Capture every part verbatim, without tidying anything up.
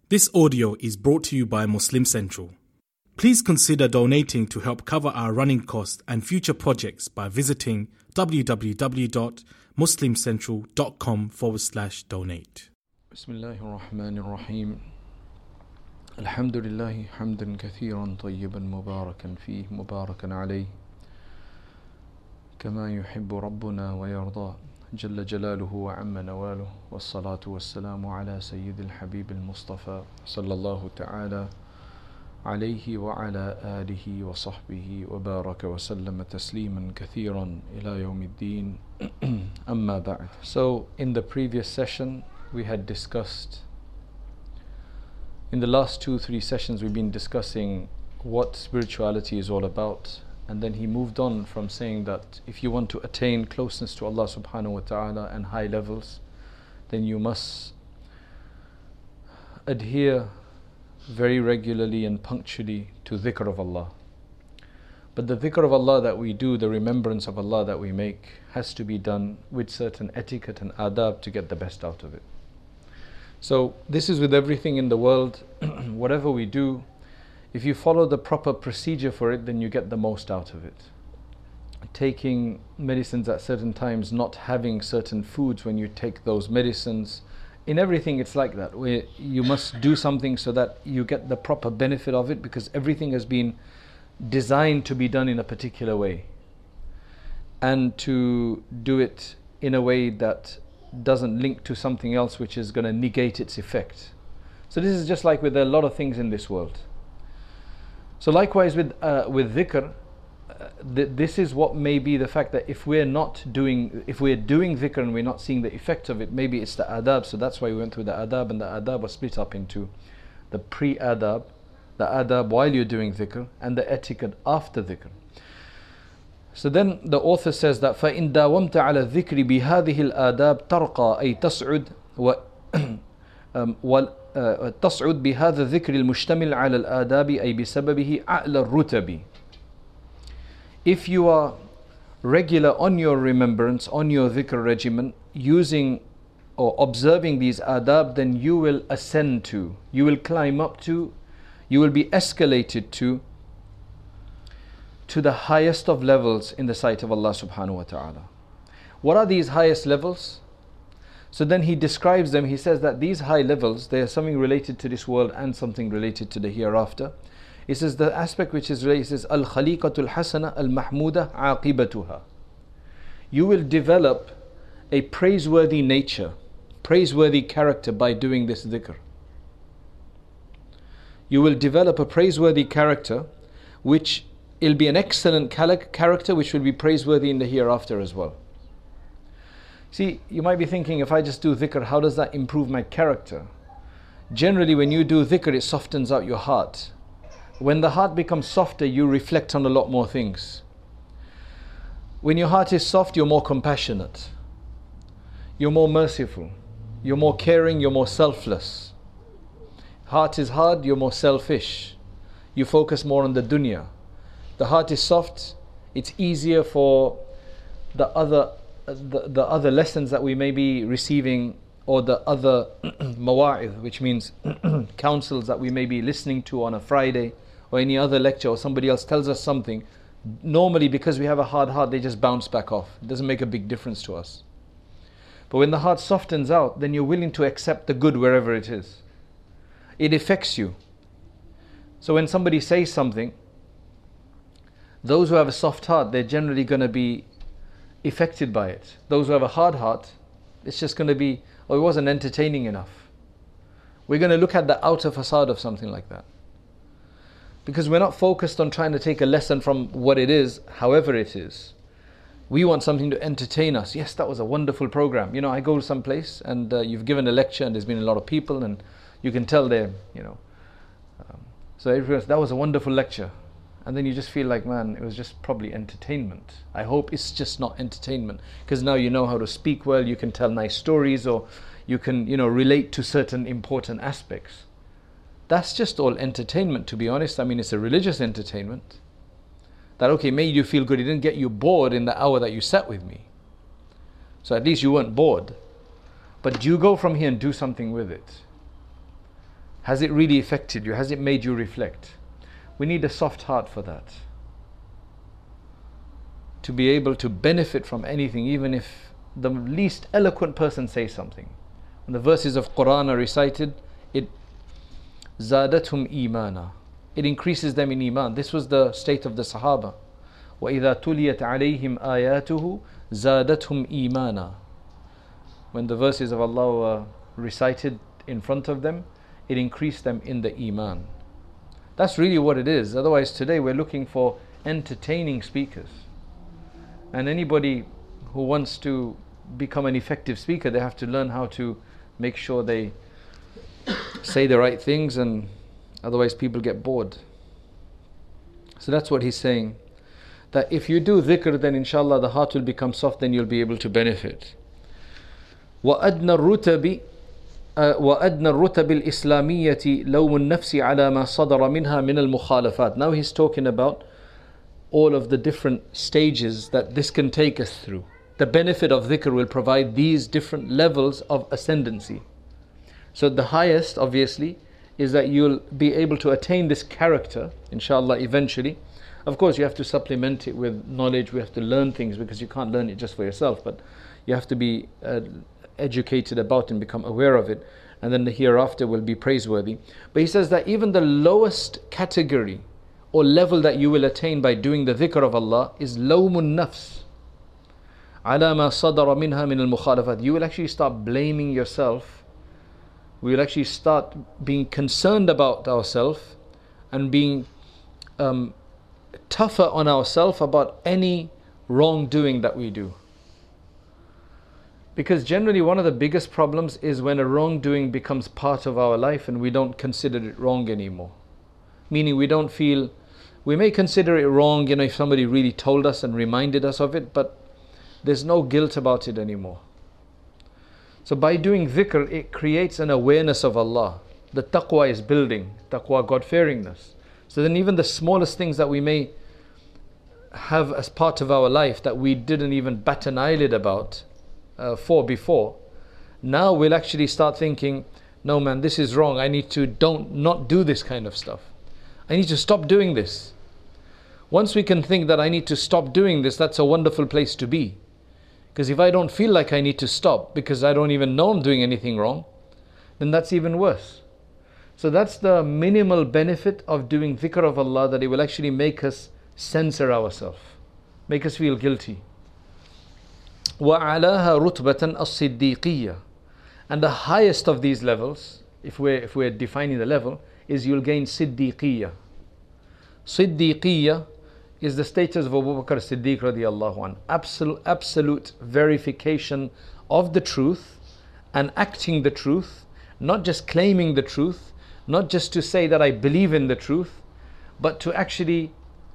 This audio is brought to you by Muslim Central. Please consider donating to help cover our running costs and future projects by visiting www.muslimcentral.com forward slash donate. Bismillahir Rahmanir Rahim. Alhamdulillahi hamdan kathiran tayyiban mubarakan fih mubarakan alayh. Kama yuhibbu Rabbuna wa yarda. جل جلاله وعم نواله والصلاة والسلام على سيد الحبيب المصطفى صلى الله تعالى عليه وعلى آله وصحبه وبارك وسلم تسليما كثيرا إلى يوم الدين أما بعد. So in the previous session we had discussed, in the last two three sessions we've been discussing what spirituality is all about. And then he moved on from saying that if you want to attain closeness to Allah subhanahu wa ta'ala and high levels, then you must adhere very regularly and punctually to dhikr of Allah. But the dhikr of Allah that we do, the remembrance of Allah that we make, has to be done with certain etiquette and adab to get the best out of it. So this is with everything in the world. Whatever we do, if you follow the proper procedure for it, then you get the most out of it. Taking medicines at certain times, not having certain foods when you take those medicines. In everything it's like that, where you must do something so that you get the proper benefit of it, because everything has been designed to be done in a particular way. And to do it in a way that doesn't link to something else which is going to negate its effect. So this is just like with a lot of things in this world. So likewise with uh, with dhikr, uh, th- this is what may be the fact that if we're not doing, if we're doing dhikr and we're not seeing the effect of it, maybe it's the adab. So that's why we went through the adab, and the adab was split up into the pre-adab, the adab while you're doing dhikr, and the etiquette after dhikr. So then the author says that فَإِن دَاوَمْتَ عَلَى الذِّكْرِ بِهَذِهِ الْآدَابِ تَرْقَى أي تَصْعُدْ و تصعد بهذا الذكر المشتمل على الآداب أي بسببه أعلى الرتب. If you are regular on your remembrance, on your dhikr regimen, using or observing these adab, then you will ascend to, you will climb up to, you will be escalated to, to the highest of levels in the sight of Allah subhanahu wa ta'ala. What are these highest levels? So then he describes them. He says that these high levels, they are something related to this world and something related to the hereafter. He says the aspect which is related, he says al-khaliqatul hasana al-mahmuda aqibatuha. You will develop a praiseworthy nature, praiseworthy character by doing this dhikr. You will develop a praiseworthy character which will be an excellent character which will be praiseworthy in the hereafter as well. See, you might be thinking, if I just do dhikr, how does that improve my character? Generally, when you do dhikr, it softens out your heart. When the heart becomes softer, you reflect on a lot more things. When your heart is soft, you're more compassionate. You're more merciful. You're more caring, you're more selfless. Heart is hard, you're more selfish. You focus more on the dunya. The heart is soft, it's easier for the other The, the other lessons that we may be receiving, or the other mawa'idh, which means counsels that we may be listening to on a Friday, or any other lecture, or somebody else tells us something. Normally, because we have a hard heart, they just bounce back off. It doesn't make a big difference to us. But when the heart softens out, then you're willing to accept the good wherever it is. It affects you. So when somebody says something, those who have a soft heart, they're generally going to be affected by it. Those who have a hard heart, it's just going to be, oh, it wasn't entertaining enough. We're going to look at the outer facade of something like that, because we're not focused on trying to take a lesson from what it is, however it is. We want something to entertain us. Yes, that was a wonderful program. You know, I go to some place and uh, you've given a lecture and there's been a lot of people and you can tell they're, you know, um, so everyone's, that was a wonderful lecture. And then you just feel like, man, it was just probably entertainment. I hope it's just not entertainment, because now you know how to speak well, you can tell nice stories, or you can, you know, relate to certain important aspects. That's just all entertainment, to be honest. I mean, it's a religious entertainment. That, okay, made you feel good. It didn't get you bored in the hour that you sat with me. So at least you weren't bored. But you go from here and do something with it. Has it really affected you? Has it made you reflect? We need a soft heart for that. To be able to benefit from anything, even if the least eloquent person says something. When the verses of Quran are recited, it zadathum imana. It increases them in iman. This was the state of the Sahaba. وَإِذَا تُلِيَتْ عَلَيْهِمْ آيَاتُهُ زَادَتْهُمْ إِيمَانًا. When the verses of Allah were recited in front of them, it increased them in the iman. That's really what it is. Otherwise today we're looking for entertaining speakers. And anybody who wants to become an effective speaker, they have to learn how to make sure they say the right things, and otherwise people get bored. So that's what he's saying, that if you do dhikr, then inshallah the heart will become soft, then you'll be able to benefit. وَأَدْنَى الرُّتَبِ وَأَدْنَى الرُّتَبِ الْإِسْلَامِيَّةِ لَوْمُ النَّفْسِ عَلَى مَا صَدَرَ مِنْهَا مِنَ الْمُخَالَفَاتِ. Now he's talking about all of the different stages that this can take us through. The benefit of dhikr will provide these different levels of ascendancy. So the highest, obviously, is that you'll be able to attain this character, inshallah, eventually. Of course, you have to supplement it with knowledge. We have to learn things, because you can't learn it just for yourself, but you have to be uh, educated about and become aware of it, and then the hereafter will be praiseworthy. But he says that even the lowest category or level that you will attain by doing the dhikr of Allah is lawmun nafs. عَلَى مَا صَدَرَ مِنْهَا مِنَ الْمُخَالَفَاتِ. You will actually start blaming yourself. We will actually start being concerned about ourselves and being um, tougher on ourselves about any wrongdoing that we do. Because generally one of the biggest problems is when a wrongdoing becomes part of our life and we don't consider it wrong anymore. Meaning we don't feel, we may consider it wrong, you know, if somebody really told us and reminded us of it, but there's no guilt about it anymore. So by doing dhikr, it creates an awareness of Allah. The taqwa is building, taqwa, God-fearingness. So then even the smallest things that we may have as part of our life that we didn't even bat an eyelid about uh, for before, now we'll actually start thinking, no man, this is wrong. I need to don't not do this kind of stuff. I need to stop doing this. Once we can think that I need to stop doing this, that's a wonderful place to be. Because if I don't feel like I need to stop because I don't even know I'm doing anything wrong, then that's even worse. So that's the minimal benefit of doing dhikr of Allah, that it will actually make us censor ourselves, make us feel guilty. وَعَلَاهَا رُتْبَةً الصِّدِّيقِيَّةِ. And the highest of these levels, if we're, if we're defining the level, is you'll gain Siddiqiyya. Siddiqiyya is the status of Abu Bakr Siddiq radiallahu anhu. Absolute, absolute verification of the truth and acting the truth, not just claiming the truth, not just to say that I believe in the truth, but to actually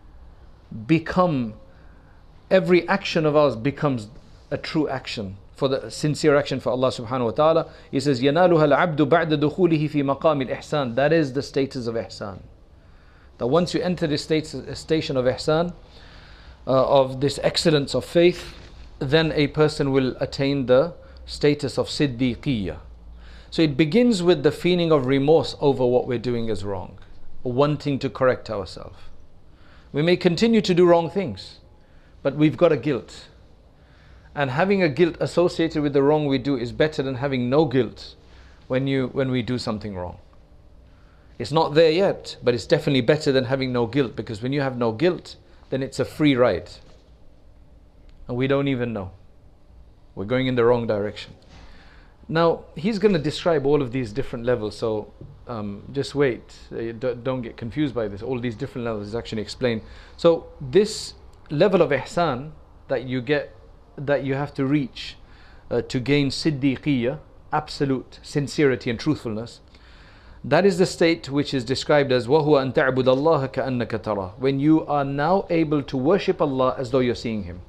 become, every action of ours becomes a true action, for the sincere action for Allah subhanahu wa ta'ala. He says, يَنَالُهَا الْعَبْدُ بَعْدَ دُخُولِهِ فِي مَقَامِ الْإِحْسَانِ. That is the status of ihsan. That once you enter this station of ihsan, uh, of this excellence of faith, then a person will attain the status of siddiqiyya. So it begins with the feeling of remorse over what we're doing is wrong, wanting to correct ourselves. We may continue to do wrong things, but we've got a guilt. And having a guilt associated with the wrong we do is better than having no guilt when you when we do something wrong. It's not there yet, but it's definitely better than having no guilt, because when you have no guilt, then it's a free ride. And we don't even know. We're going in the wrong direction. Now, he's going to describe all of these different levels, so um, just wait. Uh, don't get confused by this. All these different levels is actually explained. So this level of ihsan that you get, that you have to reach uh, to gain siddiqiyya, absolute sincerity and truthfulness, that is the state which is described as وَهُوَ أَن تَعْبُدَ اللَّهَ كَأَنَّكَ تَرَاهُ. When you are now able to worship Allah as though you're seeing Him.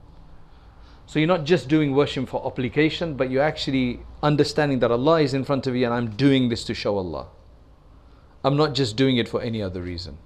So you're not just doing worship for obligation, but you're actually understanding that Allah is in front of you and I'm doing this to show Allah. I'm not just doing it for any other reason.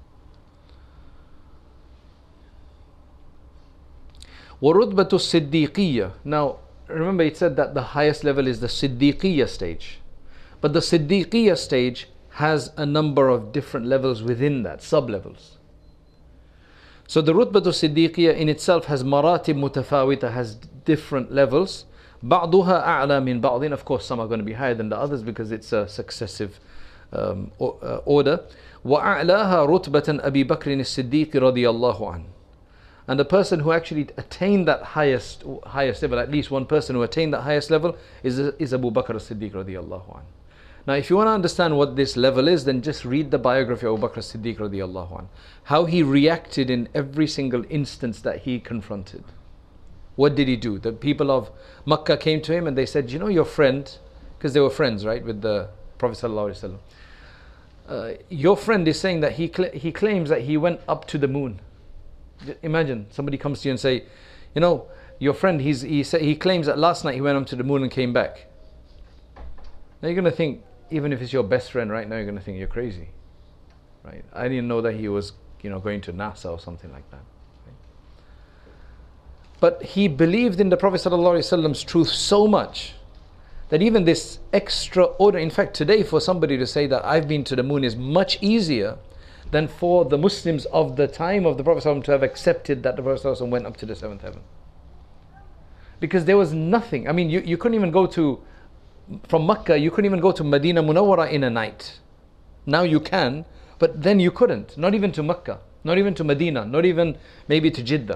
وَرُتْبَةُ الصِّدِّيقِيَّةِ. Now remember, it said that the highest level is the Siddiqiyya stage. But the Siddiqiyya stage has a number of different levels within that, sub-levels. So the Rutbatu Siddiqiyya in itself has maratib mutafawita, has different levels. بعضها أعلى من بعض. Of course, some are going to be higher than the others because it's a successive um, uh, order. وأعلاها رتبة أبي بكر الصديق رضي الله عنه. And the person who actually attained that highest highest level, at least one person who attained that highest level, is, is Abu Bakr as-Siddiq radiallahu anhu. Now, if you want to understand what this level is, then just read the biography of Abu Bakr as-Siddiq radiallahu anhu. How he reacted in every single instance that he confronted. What did he do? The people of Makkah came to him and they said, you know, your friend, because they were friends, right, with the Prophet sallallahu alaihi wasallam. Uh, your friend is saying that he cl- he claims that he went up to the moon. Imagine somebody comes to you and say, you know, your friend, he's, he say, he claims that last night he went up to the moon and came back. Now you're going to think, even if it's your best friend right now, you're going to think you're crazy, right? I didn't know that he was, you know, going to NASA or something like that. Right? But he believed in the Prophet sallallahu alaihi wasallam's truth so much that even this extraordinary, in fact, today for somebody to say that I've been to the moon is much easier than for the Muslims of the time of the Prophet ﷺ to have accepted that the Prophet ﷺ went up to the seventh heaven. Because there was nothing. I mean, you, you couldn't even go to, from Makkah, you couldn't even go to Medina Munawwara in a night. Now you can, but then you couldn't. Not even to Makkah, not even to Medina, not even maybe to Jeddah.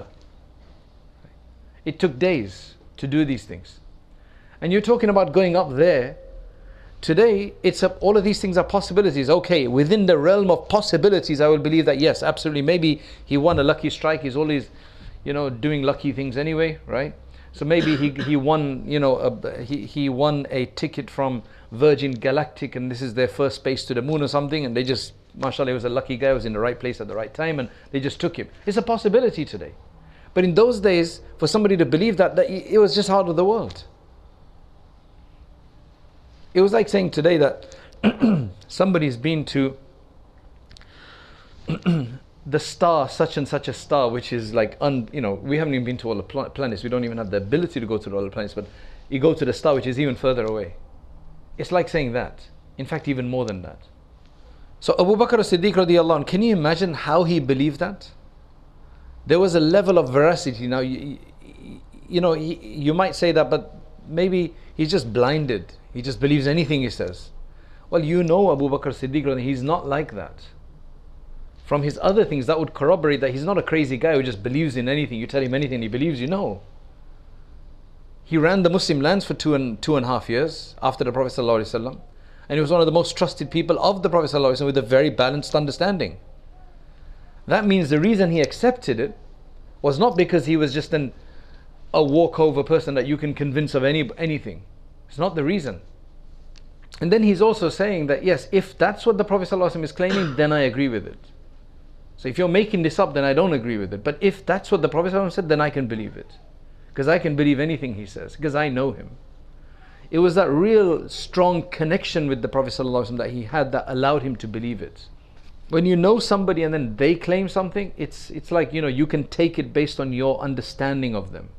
It took days to do these things. And you're talking about going up there. Today, it's a, all of these things are possibilities. Okay, within the realm of possibilities, I will believe that yes, absolutely. Maybe he won a lucky strike. He's always, you know, doing lucky things anyway, right? So maybe he he won, you know, a, he he won a ticket from Virgin Galactic, and this is their first space to the moon or something, and they just, mashallah, he was a lucky guy, was in the right place at the right time, and they just took him. It's a possibility today, but in those days, for somebody to believe that, that it was just out of the world. It was like saying today that somebody's been to the star, such and such a star, which is like, un, you know, we haven't even been to all the pl- planets. We don't even have the ability to go to all the planets, but you go to the star, which is even further away. It's like saying that. In fact, even more than that. So Abu Bakr as-Siddiq radiallahu anhu, can you imagine how he believed that? There was a level of veracity. Now, you, you know, you might say that, but maybe he's just blinded. He just believes anything he says. Well, you know Abu Bakr as-Siddiq, he's not like that. From his other things, that would corroborate that he's not a crazy guy who just believes in anything. You tell him anything, he believes you. No. He ran the Muslim lands for two and two and a half years after the Prophet ﷺ, and he was one of the most trusted people of the Prophet ﷺ with a very balanced understanding. That means the reason he accepted it was not because he was just an, a walkover person that you can convince of any anything. It's not the reason. And then he's also saying that yes, if that's what the Prophet ﷺ is claiming, then I agree with it. So if you're making this up, then I don't agree with it. But if that's what the Prophet ﷺ said, then I can believe it. Because I can believe anything he says, because I know him. It was that real strong connection with the Prophet ﷺ that he had that allowed him to believe it. When you know somebody and then they claim something, it's it's like, you know, you can take it based on your understanding of them.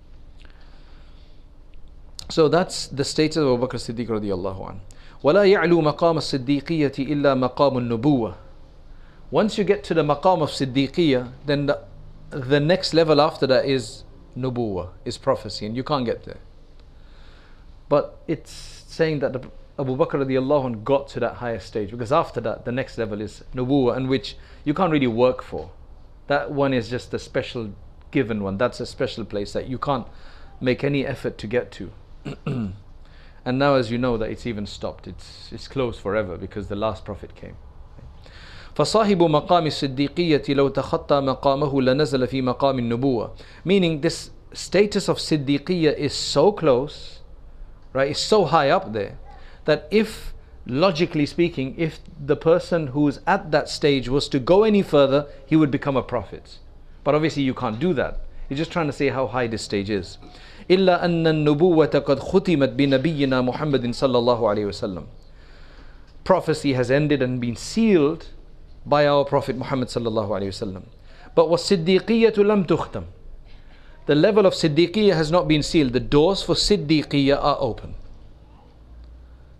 So that's the status of Abu Bakr as-Siddiq radiyallahu anhu. وَلَا يَعْلُو مَقَامَ الصِّدِّيقِيَّةِ إِلَّا مَقَامُ النُّبُوَّةِ. Once you get to the maqam of Siddiqiyya, then the, the next level after that is nubuwah, is prophecy, and you can't get there. But it's saying that the, Abu Bakr radiyallahu anhu got to that higher stage, because after that, the next level is nubuwah, and which you can't really work for. That one is just a special given one. That's a special place that you can't make any effort to get to. And now, as you know, that it's even stopped. It's it's closed forever because the last prophet came. فصاحب مقام الصديقية لو تخطى مقامه لنزل في مقام النبوة. Meaning this status of Siddiqiyya is so close, right? It's so high up there that if, logically speaking, if the person who's at that stage was to go any further, he would become a prophet. But obviously you can't do that. He's just trying to say how high this stage is. إلا أن النبوة قد ختمت بنبينا محمد صلى الله عليه وسلم. Prophecy has ended and been sealed by our Prophet Muhammad sallallahu alayhi wasallam. But وَالصِّدِّيقِيَّةُ لَمْ تُخْتَمْ. The level of Siddiqiyya has not been sealed. The doors for Siddiqiyya are open.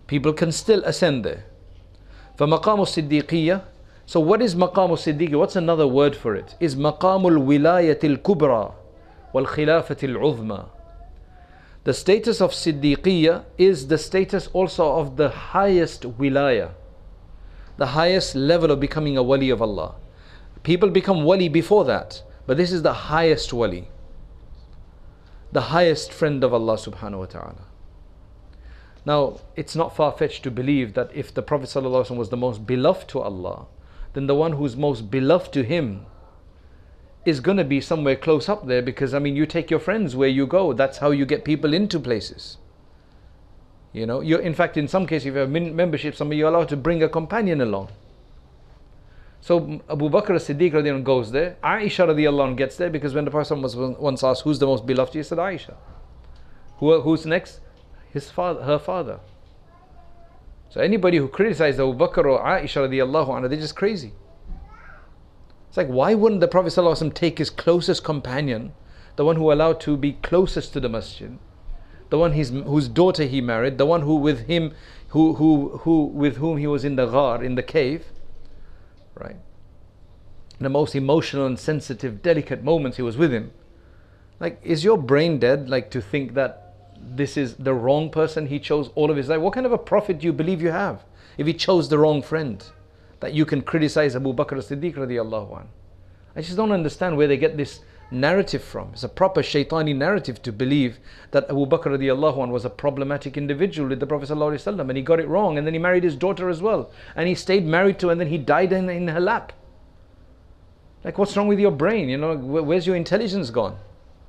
People can still ascend there. فَمَقَامُ الصِّدِّيقِيَّةِ. So what is مقام الصديقية? What's another word for it? Is مقام الولاية الكبرى والخلافة العظمى. The status of Siddiqiyya is the status also of the highest wilaya, the highest level of becoming a wali of Allah. People become wali before that, but this is the highest wali, the highest friend of Allah subhanahu wa ta'ala. Now, it's not far-fetched to believe that if the Prophet ﷺ was the most beloved to Allah, then the one who's most beloved to him is going to be somewhere close up there, because I mean, you take your friends where you go. That's how you get people into places. You know, you in fact, in some cases, if you have membership, somebody you're allowed to bring a companion along. So Abu Bakr as-Siddiq radiallahu anhu goes there. Aisha radiallahu anhu gets there, because when the Prophet was once asked who's the most beloved, he said Aisha. Who, who's next? His father, her father. So anybody who criticizes Abu Bakr or Aisha radiallahu anha, they're just crazy. It's like, why wouldn't the Prophet ﷺ take his closest companion, the one who allowed to be closest to the masjid, the one his, whose daughter he married, the one who with him, who, who, who with whom he was in the ghar, in the cave, right? In the most emotional and sensitive, delicate moments he was with him. Like, is your brain dead? Like, to think that this is the wrong person he chose all of his life? What kind of a prophet do you believe you have if he chose the wrong friend, that you can criticize Abu Bakr as-Siddiq radiallahu anhu? I just don't understand where they get this narrative from. It's a proper shaitani narrative to believe that Abu Bakr radiallahu anhu was a problematic individual with the Prophet sallallahu alaihi wasallam, and he got it wrong, and then he married his daughter as well, and he stayed married to her, and then he died in, in her lap. Like, what's wrong with your brain? You know, where, where's your intelligence gone?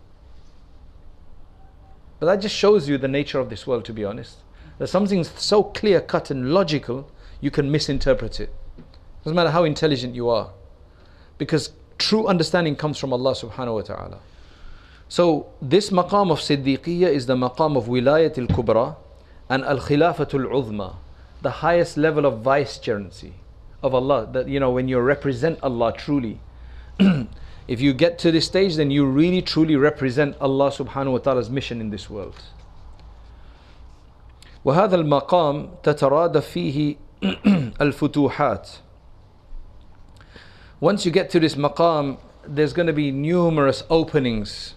But that just shows you the nature of this world, to be honest. That something's so clear cut and logical, you can misinterpret it. Doesn't matter how intelligent you are, because true understanding comes from Allah subhanahu wa ta'ala. So this maqam of Siddiqiyya is the maqam of Wilayat al-Kubra and al-Khilafatul Uzma, the highest level of vicegerency of Allah. That, you know, when you represent Allah truly, if you get to this stage, then you really truly represent Allah subhanahu wa ta'ala's mission in this world. وهذا المقام تترادف فيه الفتوحات. Once you get to this maqam, there's going to be numerous openings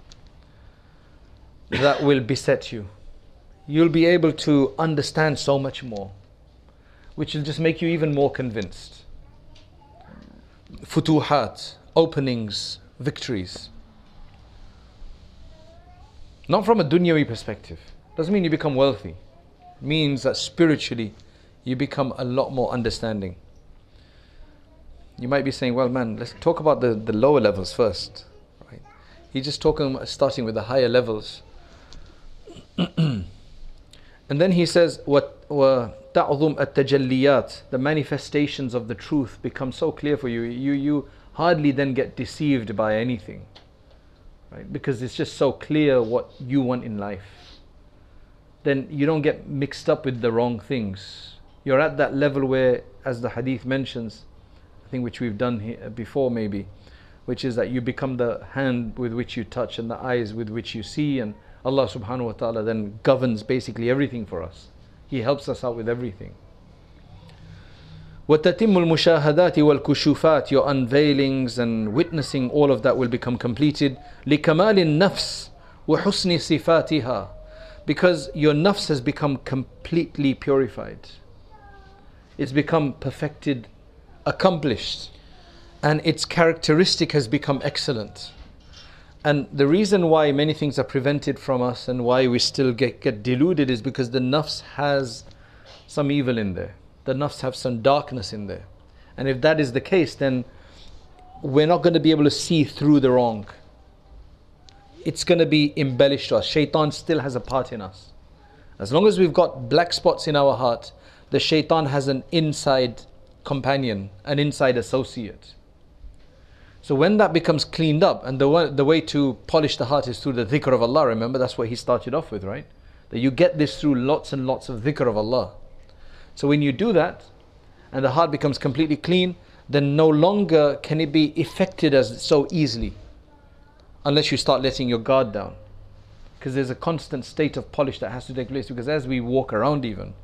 that will beset you. You'll be able to understand so much more, which will just make you even more convinced. Futuhat, openings, victories. Not from a dunyawi perspective. Doesn't mean you become wealthy. It means that spiritually you become a lot more understanding. You might be saying, well, man, let's talk about the, the lower levels first. Right? He's just talking, starting with the higher levels. And then he says, what وَتَعْظُمْ التَّجَلِّيَاتِ, the manifestations of the truth become so clear for you. You, you hardly then get deceived by anything. Right? Because it's just so clear what you want in life. Then you don't get mixed up with the wrong things. You're at that level where, as the hadith mentions, thing which we've done here before maybe, which is that you become the hand with which you touch and the eyes with which you see, and Allah subhanahu wa ta'ala then governs basically everything for us. He helps us out with everything. وَتَتِمُّ الْمُشَاهَدَاتِ وَالْكُشُوفَاتِ, your unveilings and witnessing, all of that will become completed. لِكَمَالِ النَّفْسِ وَحُسْنِ صِفَاتِهَا, because your nafs has become completely purified. It's become perfected, accomplished, and its characteristic has become excellent. And the reason why many things are prevented from us and why we still get, get deluded is because the nafs has some evil in there. The nafs have some darkness in there. And if that is the case, then we're not going to be able to see through the wrong. It's going to be embellished to us. Shaitan still has a part in us. As long as we've got black spots in our heart, the shaitan has an inside companion, an inside associate. So when that becomes cleaned up, and the way, the way to polish the heart is through the dhikr of Allah. Remember, that's what he started off with, right? That you get this through lots and lots of dhikr of Allah. So when you do that, and the heart becomes completely clean, then no longer can it be affected as so easily, unless you start letting your guard down. Because there's a constant state of polish that has to take place, because as we walk around even,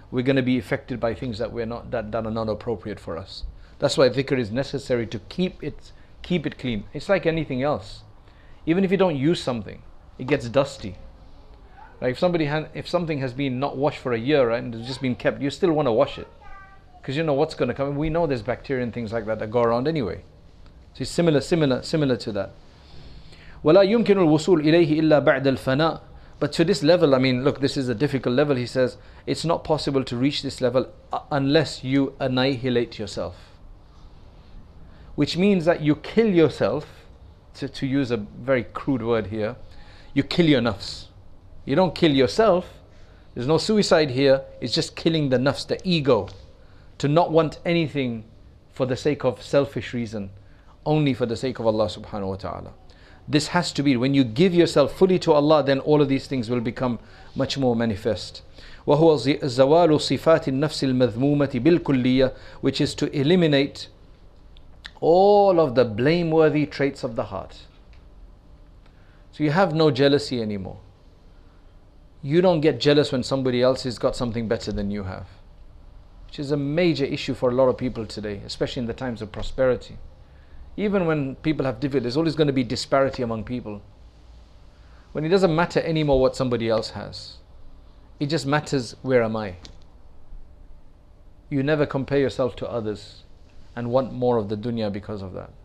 we're going to be affected by things that we're not that, that are not appropriate for us. That's why dhikr is necessary, to keep it keep it clean. It's like anything else. Even if you don't use something, it gets dusty. Like if somebody had, if something has been not washed for a year, right, and it's just been kept, you still want to wash it because you know what's going to come. We know there's bacteria and things like that that go around anyway. So it's similar, similar, similar to that. وَلَا يُمْكِنُ الْوُصُولِ إِلَيْهِ إِلَّا بَعْدَ الْفَنَاءِ. But to this level, I mean, look, this is a difficult level. He says it's not possible to reach this level unless you annihilate yourself. Which means that you kill yourself, to, to use a very crude word here, you kill your nafs. You don't kill yourself. There's no suicide here. It's just killing the nafs, the ego, to not want anything for the sake of selfish reason, only for the sake of Allah subhanahu wa ta'ala. This has to be, when you give yourself fully to Allah, then all of these things will become much more manifest. وَهُوَ زَوَالُ صِفَاتِ النَّفْسِ الْمَذْمُومَةِ بِالْكُلِّيَّةِ, which is to eliminate all of the blameworthy traits of the heart. So you have no jealousy anymore. You don't get jealous when somebody else has got something better than you have, which is a major issue for a lot of people today, especially in the times of prosperity. Even when people have difficulty, there's always going to be disparity among people. When it doesn't matter anymore what somebody else has, it just matters, where am I? You never compare yourself to others and want more of the dunya because of that.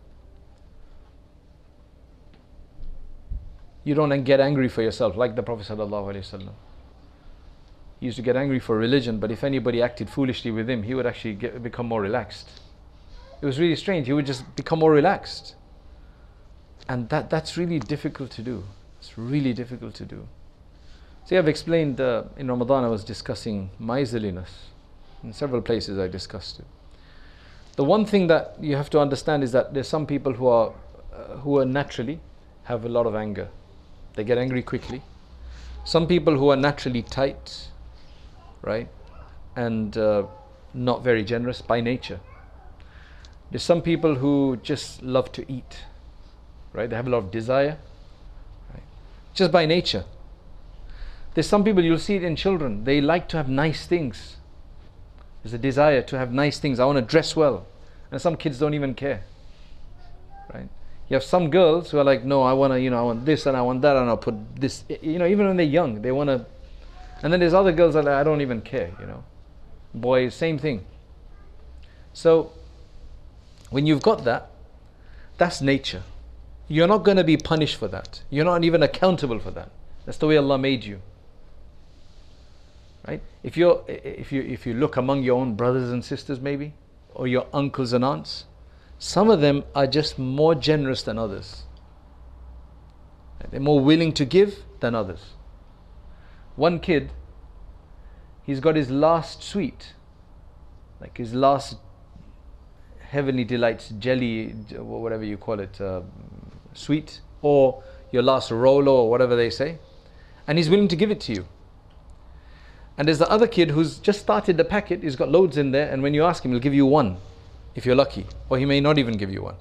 You don't get angry for yourself like the Prophet ﷺ. He used to get angry for religion, but if anybody acted foolishly with him, he would actually get, become more relaxed. It was really strange. He would just become more relaxed. And that, that's really difficult to do. It's really difficult to do. See, I've explained, uh, in Ramadan I was discussing miserliness. In several places I discussed it. The one thing that you have to understand is that there's some people who are, uh, who are naturally have a lot of anger. They get angry quickly. Some people who are naturally tight, right, and uh, not very generous by nature. There's some people who just love to eat, right? They have a lot of desire, right? Just by nature. There's some people, you'll see it in children, they like to have nice things. There's a desire to have nice things. I want to dress well. And some kids don't even care, right? You have some girls who are like, no, I want to, you know, I want this and I want that and I'll put this, you know, even when they're young, they want to. And then there's other girls that are like, I don't even care, you know. Boys, same thing. So, when you've got that, that's nature. You're not going to be punished for that. You're not even accountable for that. That's the way Allah made you. Right? If you're, if you, if you look among your own brothers and sisters maybe, or your uncles and aunts, some of them are just more generous than others. They're more willing to give than others. One kid, he's got his last sweet, like his last heavenly delights, jelly, whatever you call it, uh, sweet, or your last Rolo or whatever they say, and he's willing to give it to you. And there's the other kid who's just started the packet, he's got loads in there, and when you ask him, he'll give you one, if you're lucky, or he may not even give you one.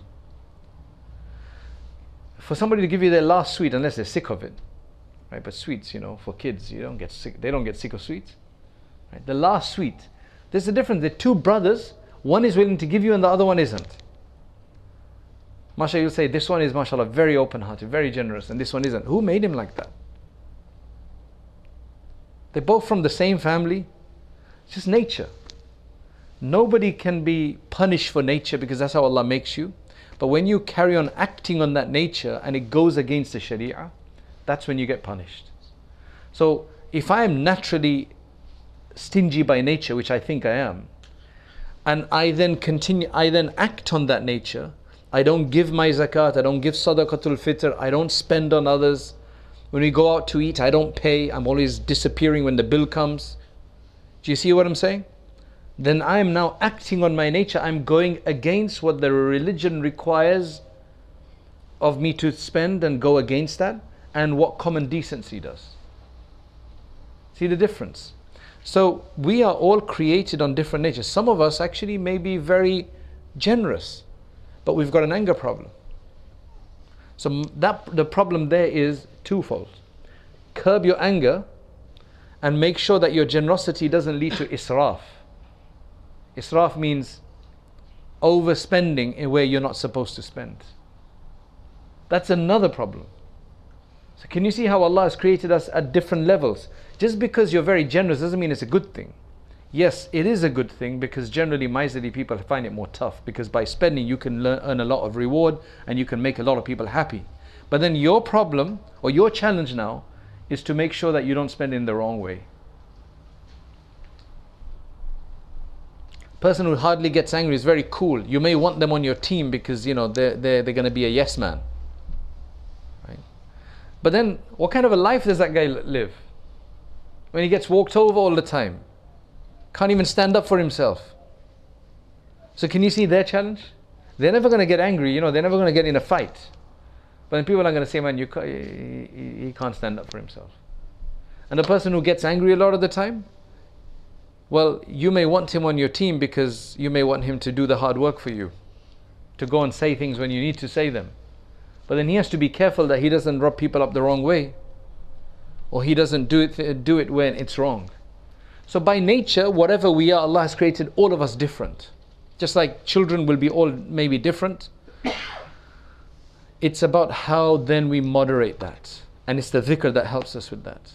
For somebody to give you their last sweet, unless they're sick of it, right? But sweets, you know, for kids, you don't get sick, they don't get sick of sweets, right? The last sweet, there's a difference. They're two brothers, one is willing to give you and the other one isn't. MashaAllah, you'll say, this one is, MashaAllah, very open-hearted, very generous, and this one isn't. Who made him like that? They're both from the same family. It's just nature. Nobody can be punished for nature because that's how Allah makes you. But when you carry on acting on that nature and it goes against the Sharia, that's when you get punished. So if I am naturally stingy by nature, which I think I am, and I then continue, I then act on that nature, I don't give my zakat, I don't give sadaqatul fitr, I don't spend on others. When we go out to eat, I don't pay, I'm always disappearing when the bill comes. Do you see what I'm saying? Then I am now acting on my nature. I'm going against what the religion requires of me to spend and go against that, and what common decency does. See the difference? So we are all created on different natures. Some of us actually may be very generous, but we've got an anger problem. So that the problem there is twofold. Curb your anger And make sure that your generosity doesn't lead to israf. Israf means overspending in where you're not supposed to spend. That's another problem. So can you see how Allah has created us at different levels? Just because you're very generous doesn't mean it's a good thing. Yes, it is a good thing, because generally miserly people find it more tough, because by spending you can learn, earn a lot of reward and you can make a lot of people happy. But then your problem or your challenge now is to make sure that you don't spend in the wrong way. Person who hardly gets angry is very cool. You may want them on your team because you know they're, they're, they're going to be a yes man. Right? But then what kind of a life does that guy live? When he gets walked over all the time. Can't even stand up for himself. So can you see their challenge? They're never going to get angry, you know, they're never going to get in a fight. But then people are going to say, man, you can't, he, he can't stand up for himself. And the person who gets angry a lot of the time, well, you may want him on your team because you may want him to do the hard work for you, to go and say things when you need to say them. But then he has to be careful that he doesn't rub people up the wrong way, or he doesn't do it, do it when it's wrong. So by nature, whatever we are, Allah has created all of us different. Just like children will be all maybe different. It's about how then we moderate that. And it's the dhikr that helps us with that.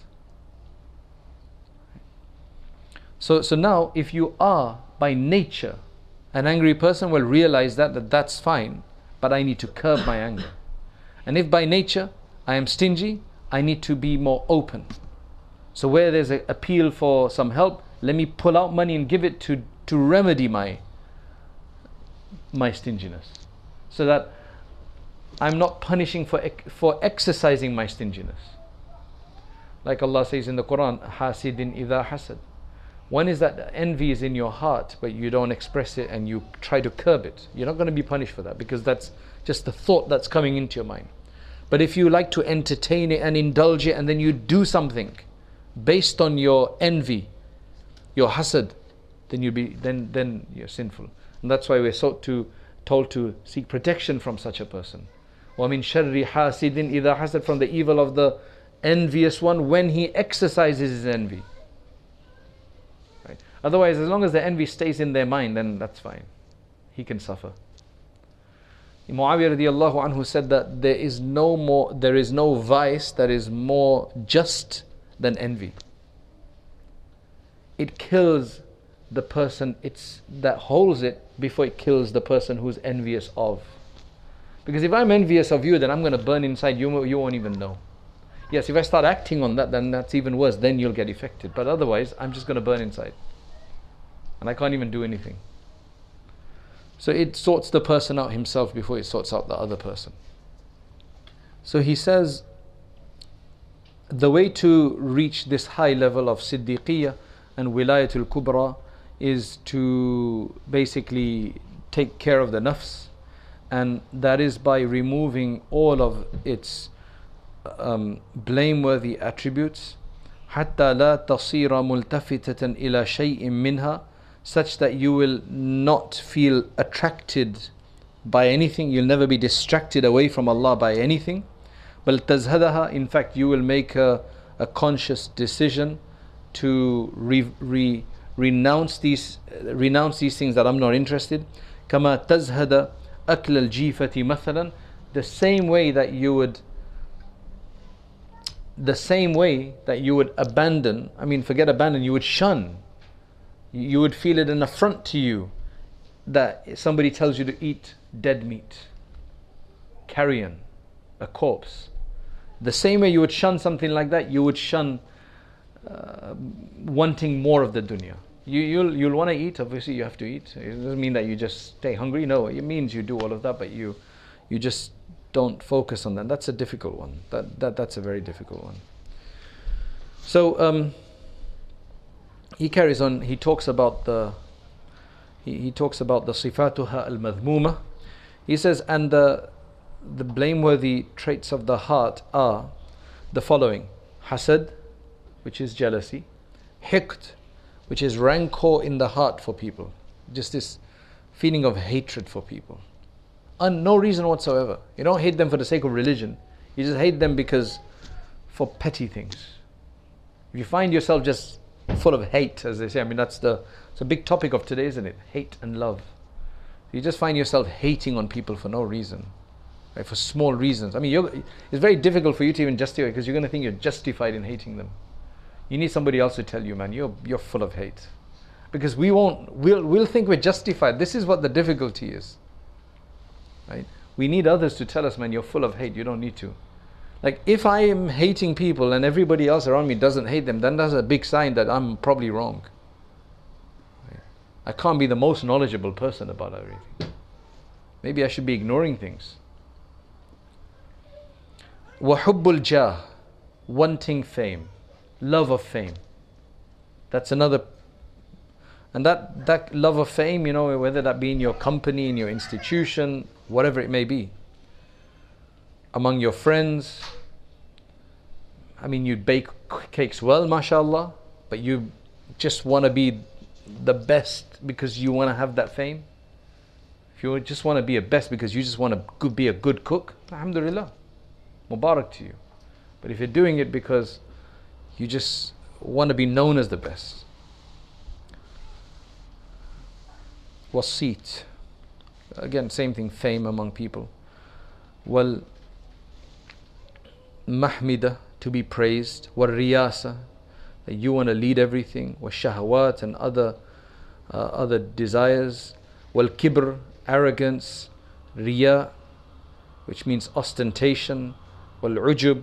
So, so now, if you are by nature an angry person, well, realize that, that that's fine, but I need to curb my anger. And if by nature I am stingy, I need to be more open. So where there's an appeal for some help, let me pull out money and give it to, to remedy my, my stinginess. So that I'm not punishing for, for exercising my stinginess. Like Allah says in the Quran, Hasidin idha hasad. One is that envy is in your heart, but you don't express it and you try to curb it. You're not going to be punished for that, because that's just the thought that's coming into your mind. But if you like to entertain it and indulge it, and then you do something based on your envy, your hasad, then you be then then you're sinful. And that's why we're sought to told to seek protection from such a person. وَمِن شَرِّ حَاسِدٍ إِذَا حَسَدٍ, from the evil of the envious one when he exercises his envy. Right? Otherwise, as long as the envy stays in their mind, then that's fine. He can suffer. Muawiyah radiallahu anhu said that there is no more, there is no vice that is more just than envy. It kills the person it's that holds it before it kills the person who's envious of. Because if I'm envious of you, then I'm going to burn inside. You, you won't even know. Yes, if I start acting on that, then that's even worse. Then you'll get affected. But otherwise, I'm just going to burn inside. And I can't even do anything. So it sorts the person out himself before it sorts out the other person. So he says, the way to reach this high level of Siddiqiyya and Wilayatul Kubra is to basically take care of the nafs, and that is by removing all of its um, blameworthy attributes, حتى لا تصير ملتفتة إلى شيء منها, such that you will not feel attracted by anything, you'll never be distracted away from Allah by anything. بل تزهدها, in fact you will make a, a conscious decision to re, re, renounce these renounce these things that I'm not interested. كما تزهد أكل الجيفة مثلا, the same way that you would the same way that you would abandon, I mean forget abandon, you would shun, you would feel it an affront to you that somebody tells you to eat dead meat, carrion, a corpse. The same way you would shun something like that, you would shun uh, wanting more of the dunya. You, you'll, you'll want to eat, obviously you have to eat. It doesn't mean that you just stay hungry, no, it means you do all of that, but you you just don't focus on that. That's a difficult one. That, that, that's a very difficult one. So um, he carries on, he talks about the he, he talks about the sifatuha al-madhmuma. He says, and the the blameworthy traits of the heart are the following: hasad, which is jealousy; hiqd, which is rancor in the heart for people, just this feeling of hatred for people, and no reason whatsoever. You don't hate them for the sake of religion, you just hate them because for petty things. If you find yourself just full of hate, as they say, I mean, that's the, it's a big topic of today, isn't it? Hate and love. You just find yourself hating on people for no reason, right? For small reasons. I mean, you're, it's very difficult for you to even justify, because you're going to think you're justified in hating them. You need somebody else to tell you, man, you're, you're full of hate. Because we won't, we'll, we'll think we're justified. This is what the difficulty is, right? We need others to tell us, man, you're full of hate. You don't need to. Like, if I am hating people and everybody else around me doesn't hate them, then that's a big sign that I'm probably wrong. Right? I can't be the most knowledgeable person about everything. Maybe I should be ignoring things. وَحُبُّ الْجَاهِ, wanting fame, love of fame. That's another. And that, that love of fame, you know, whether that be in your company, in your institution, whatever it may be, among your friends. I mean, you bake cakes well, mashallah, but you just want to be the best because you want to have that fame. If you just want to be a best because you just want to be a good cook, alhamdulillah, mubarak to you. But if you're doing it because you just want to be known as the best, wasit, again, same thing, fame among people. Well, mahmida, to be praised. Wal riyasa, that you want to lead everything. Wal shahawat, and other uh, other desires. Wal kibr, arrogance. Riya, which means ostentation. Wal ujub,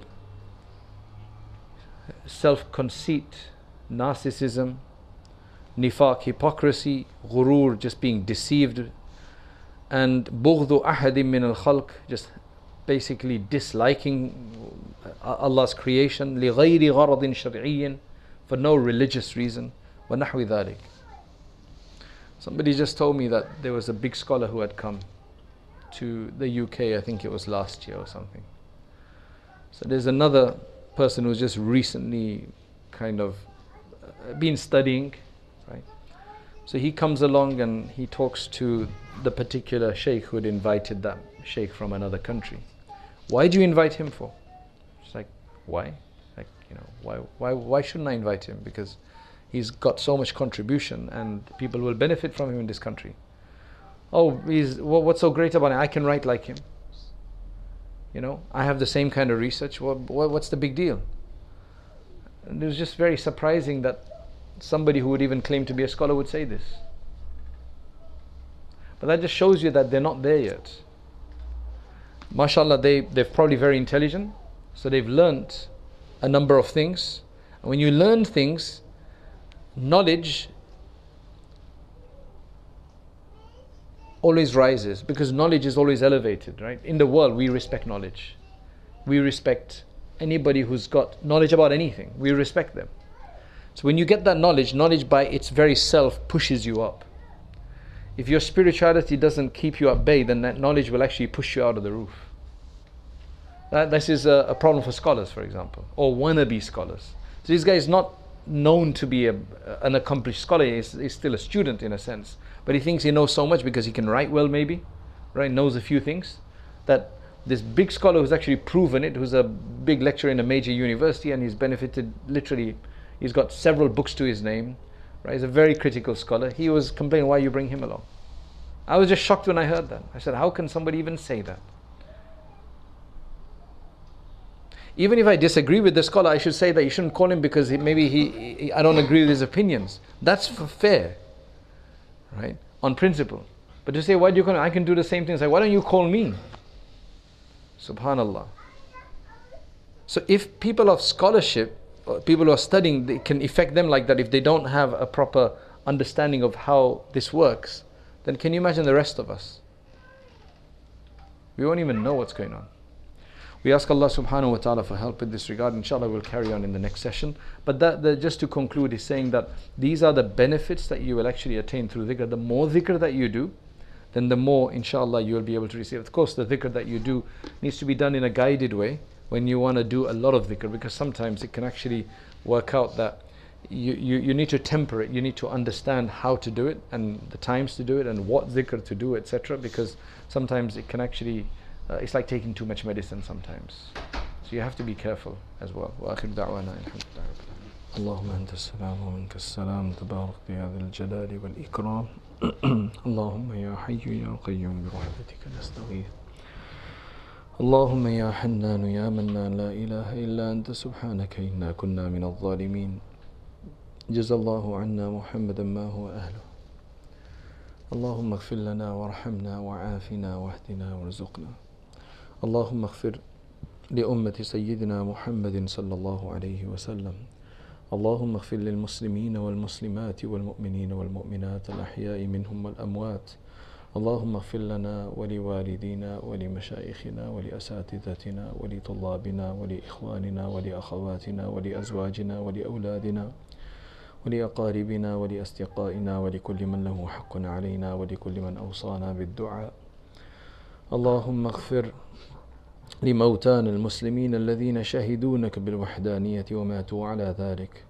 self-conceit, narcissism. Nifaq, hypocrisy. Ghurur, just being deceived. And bughdu ahadim min al-khalq, just basically disliking Allah's creation, لِغَيْرِ غَرَضٍ شَرْعِيٍّ, for no religious reason. وَنَحْوِ ذَلِكَ. Somebody just told me that there was a big scholar who had come to the U K, I think it was last year or something. So there's another person who's just recently kind of been studying, right? So he comes along and he talks to the particular sheikh who had invited that sheikh from another country. Why do you invite him for? It's like, why? Like, you know, why, why, why shouldn't I invite him? Because he's got so much contribution and people will benefit from him in this country. Oh, he's, what's so great about it? I can write like him. You know, I have the same kind of research. What, what's the big deal? And it was just very surprising that somebody who would even claim to be a scholar would say this. But that just shows you that they're not there yet. MashaAllah, they, they're probably very intelligent, so they've learnt a number of things. And when you learn things, knowledge always rises, because knowledge is always elevated, right? In the world, we respect knowledge. We respect anybody who's got knowledge about anything. We respect them. So when you get that knowledge, knowledge by its very self pushes you up. If your spirituality doesn't keep you at bay, then that knowledge will actually push you out of the roof. That, this is a, a problem for scholars, for example, or wannabe scholars. So this guy is not known to be a, an accomplished scholar. He's, he's still a student in a sense. But he thinks he knows so much because he can write well, maybe, right? Knows a few things. That this big scholar who's actually proven it, who's a big lecturer in a major university, and he's benefited literally, he's got several books to his name. Right? He's a very critical scholar. He was complaining, why you bring him along? I was just shocked when I heard that. I said, how can somebody even say that? Even if I disagree with the scholar, I should say that you shouldn't call him because he, maybe he, he, I don't agree with his opinions. That's fair, right? On principle. But to say, why do you call him? I can do the same thing. It's like, why don't you call me? Subhanallah. So if people of scholarship, people who are studying, they can affect them like that if they don't have a proper understanding of how this works, then can you imagine the rest of us? We won't even know what's going on. We ask Allah subhanahu wa ta'ala for help in this regard. Inshallah we'll carry on in the next session. But that, that just to conclude is saying that these are the benefits that you will actually attain through dhikr. The more dhikr that you do, then the more inshallah you will be able to receive. Of course the dhikr that you do needs to be done in a guided way when you want to do a lot of dhikr, because sometimes it can actually work out that you, you, you need to temper it. You need to understand how to do it and the times to do it and what dhikr to do, et cetera. Because sometimes it can actually Uh, it's like taking too much medicine sometimes. So you have to be careful as well. وآخر دعوانا الحمد لله رب العالمين. اللهم أنت السلام ومنك السلام تبارك يا ذا الجلال والإكرام. اللهم يا حي يا قيوم برحمتك نستغيث. اللهم يا حنان يا منان لا إله إلا أنت سبحانك إنا كنا من الظالمين. جزى الله عنا محمدا ما هو أهله. اللهم اغفر لنا وارحمنا وعافنا واهدنا وارزقنا. اللهم اغفر لأمة سيدنا محمد صلى الله عليه وسلم. اللهم اغفر للمسلمين والمسلمات والمؤمنين والمؤمنات الأحياء منهم والأموات. اللهم اغفر لنا ولوالدينا ولمشايخنا ولأساتذتنا ولطلابنا ولإخواننا ولأخواتنا ولأزواجنا ولأولادنا ولأقاربنا ولأصدقائنا ولكل من له حق علينا ولكل من أوصانا بالدعاء. اللهم اغفر لموتانا المسلمين الذين شهدونك بالوحدانية وماتوا على ذلك.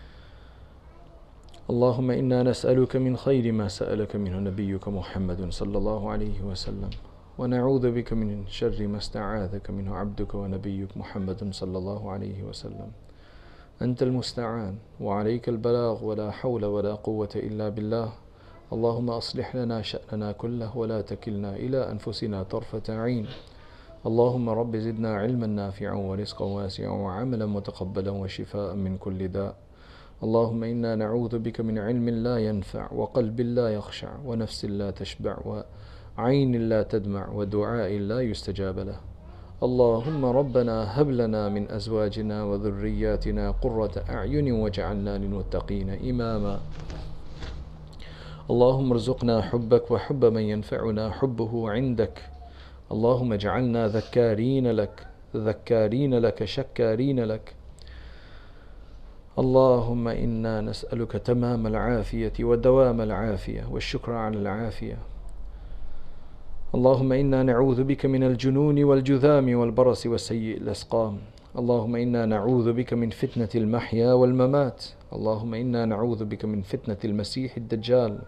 اللهم إنا نسألك من خير ما سألك منه نبيك محمد صلى الله عليه وسلم، ونعوذ بك من شر ما استعاذك منه عبدك ونبيك محمد صلى الله عليه وسلم. أنت المستعان وعليك البلاغ ولا حول ولا قوة إلا بالله. اللهم أصلح لنا شأننا كله ولا تكلنا إلى أنفسنا طرفة عين. اللهم رب زدنا علما نافعا ورزقا واسعا وعملا متقبلا وشفاء من كل داء. اللهم إنا نعوذ بك من علم لا ينفع وقلب لا يخشع ونفس لا تشبع وعين لا تدمع ودعاء لا يستجاب له. اللهم ربنا هب لنا من أزواجنا وذرياتنا قرة أعين واجعلنا للمتقين إماما. اللهم ارزقنا حبك وحب من ينفعنا حبه عندك. اللهم اجعلنا ذكارين لك ذكارين لك شكارين لك. اللهم إنا نسألك تمام العافية ودوام العافية والشكر على العافية. اللهم إنا نعوذ بك من الجنون والجذام والبرص وسيء الأسقام. اللهم إنا نعوذ بك من فتنة المحيا والممات. اللهم إنا نعوذ بك من فتنة المسيح الدجال.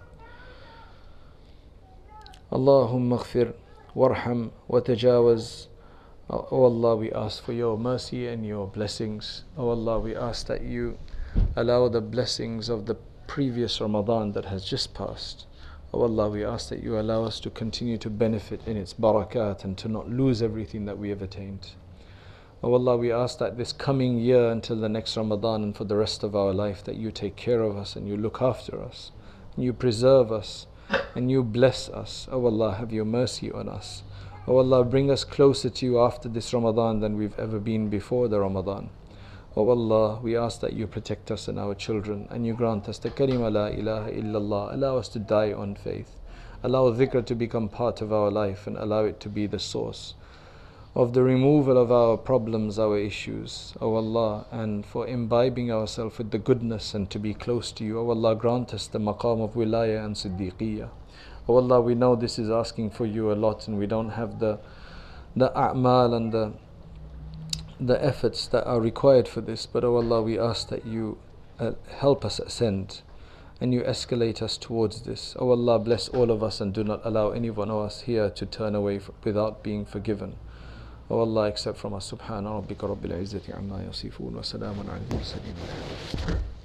اللهم اغفر وارحم وتجاوز. Oh Allah, we ask for your mercy and your blessings. Oh Allah, we ask that you allow the blessings of the previous Ramadan that has just passed. Oh Allah, we ask that you allow us to continue to benefit in its barakat and to not lose everything that we have attained. Oh Allah, we ask that this coming year until the next Ramadan and for the rest of our life, that you take care of us and you look after us and you preserve us and you bless us. Oh Allah, have your mercy on us. Oh Allah, bring us closer to you after this Ramadan than we've ever been before the Ramadan. Oh Allah, we ask that you protect us and our children and you grant us the kalima la ilaha illallah. Allow us to die on faith. Allow dhikr to become part of our life and allow it to be the source of the removal of our problems, our issues. Oh Allah, and for imbibing ourselves with the goodness and to be close to you. Oh Allah, grant us the maqam of wilaya and siddiqiyah. Oh Allah, we know this is asking for you a lot and we don't have the the a'mal and the the efforts that are required for this, but oh Allah, we ask that you uh, help us ascend and you escalate us towards this. Oh Allah, bless all of us and do not allow any one of us here to turn away without being forgiven. Oh Allah, except from us. Subhana rabbika rabbil izzati amma yasifun wa salamun ala al-mursalin.